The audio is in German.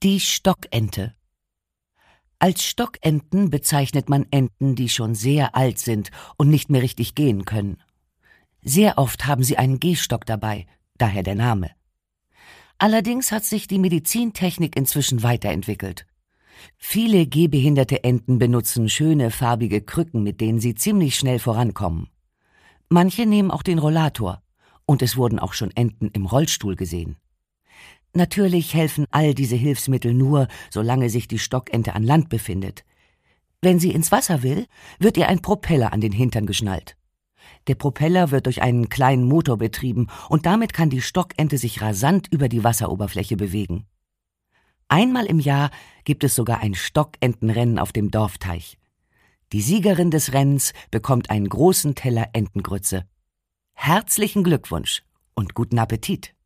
Die Stockente. Als Stockenten bezeichnet man Enten, die schon sehr alt sind und nicht mehr richtig gehen können. Sehr oft haben sie einen Gehstock dabei, daher der Name. Allerdings hat sich die Medizintechnik inzwischen weiterentwickelt. Viele gehbehinderte Enten benutzen schöne farbige Krücken, mit denen sie ziemlich schnell vorankommen. Manche nehmen auch den Rollator, und es wurden auch schon Enten im Rollstuhl gesehen. Natürlich helfen all diese Hilfsmittel nur, solange sich die Stockente an Land befindet. Wenn sie ins Wasser will, wird ihr ein Propeller an den Hintern geschnallt. Der Propeller wird durch einen kleinen Motor betrieben und damit kann die Stockente sich rasant über die Wasseroberfläche bewegen. Einmal im Jahr gibt es sogar ein Stockentenrennen auf dem Dorfteich. Die Siegerin des Rennens bekommt einen großen Teller Entengrütze. Herzlichen Glückwunsch und guten Appetit!